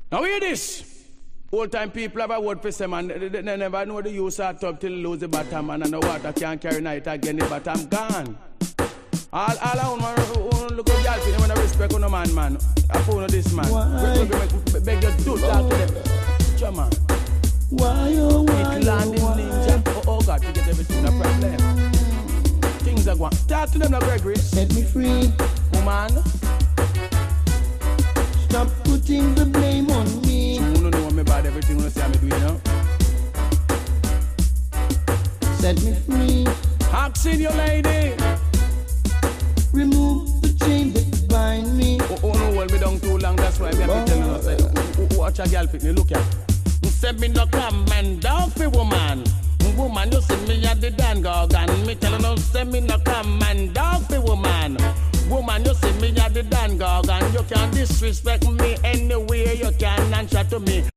Now hear this. Old time people have a word for some man. They never know the use of tub till lose the bottom, man. And the water can't carry night again, the bottom gone. All I want look at y'all when I respect on a man. I phone this man. Beg you to talk to them. Come on. Why, oh, why, it landing ninja. Oh God, to get everything a problem. Things are going. Talk to them like Gregory. Set me free. Woman. Stop putting the blame on me. You don't know me about everything you say I'm doing now. Set me free. Asking your lady. Remove the chain that bind me. Oh no, hold me down too long. That's why I'm telling you. Say, watch a girl pick me. Look here. Say me no come and down for woman. Woman, you see me at the Dan Gorgon. Me tell you, say me no come and down for woman. Woman, you see me at the Dan Gorgon. You can't disrespect me anywhere you can answer to me.